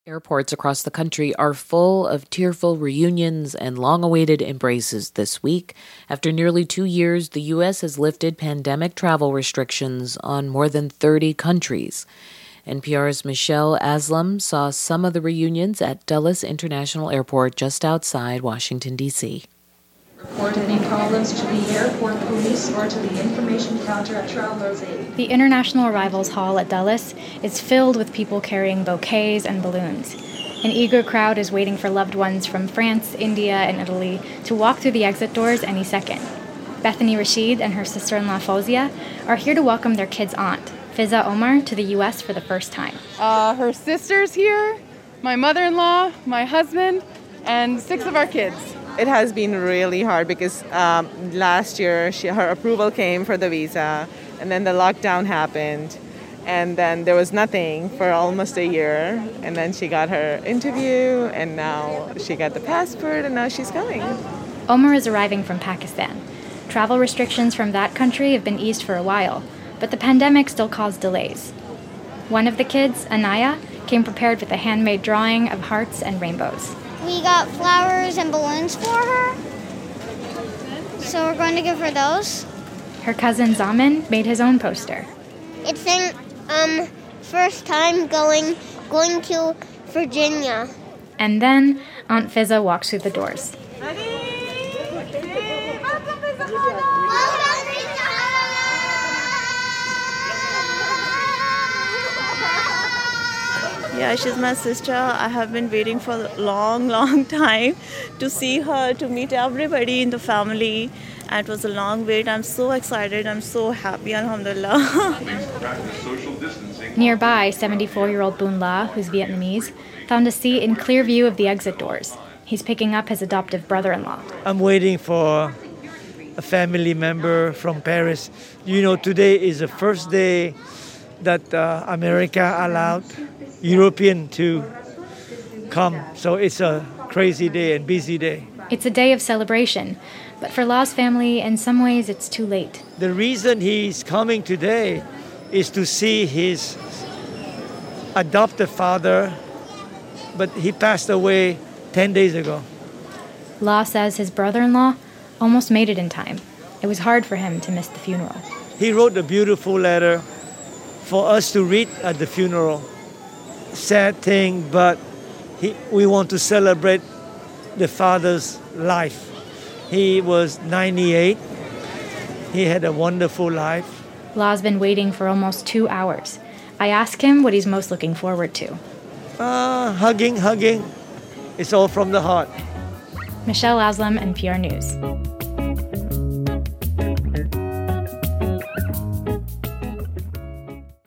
Airports across the country are full of tearful reunions and long awaited embraces this week. After nearly 2 years, the U.S. has lifted pandemic travel restrictions on more than 30 countries. NPR's Michelle Aslam saw some of the reunions at Dulles International Airport just outside Washington, D.C. Report any call-ins to the airport police or to the information counter at Travelers Aid. The International Arrivals Hall at Dulles is filled with people carrying bouquets and balloons. An eager crowd is waiting for loved ones from France, India, and Italy to walk through the exit doors any second. Bethany Rashid and her sister-in-law Fozia are here to welcome their kid's aunt, Fiza Omar, to the U.S. for the first time. Her sister's here, my mother-in-law, my husband, and 6 of our kids. It has been really hard because last year her approval came for the visa, and then the lockdown happened, and then there was nothing for almost a year, and then she got her interview, and now she got the passport, and now she's coming. Omar is arriving from Pakistan. Travel restrictions from that country have been eased for a while, but the pandemic still caused delays. One of the kids, Anaya, came prepared with a handmade drawing of hearts and rainbows. We got flowers and balloons for her, so we're going to give her those. Her cousin Zaman made his own poster. It's in first time going to Virginia. And then Aunt Fiza walks through the doors. Yeah, she's my sister. I have been waiting for a long time to see her, to meet everybody in the family. And it was a long wait. I'm so excited. I'm so happy, alhamdulillah. Nearby, 74-year-old Boon La, who's Vietnamese, found a seat in clear view of the exit doors. He's picking up his adoptive brother-in-law. I'm waiting for a family member from Paris. You know, today is the first day that America allowed European to come. So it's a crazy day and busy day. It's a day of celebration, but for La's family, in some ways, it's too late. The reason he's coming today is to see his adopted father, but he passed away 10 days ago. La says his brother-in-law almost made it in time. It was hard for him to miss the funeral. He wrote a beautiful letter for us to read at the funeral. Sad thing, but we want to celebrate the father's life. He was 98. He had a wonderful life. La's been waiting for almost 2 hours. I ask him what he's most looking forward to. Hugging. It's all from the heart. Michelle Aslam, NPR News.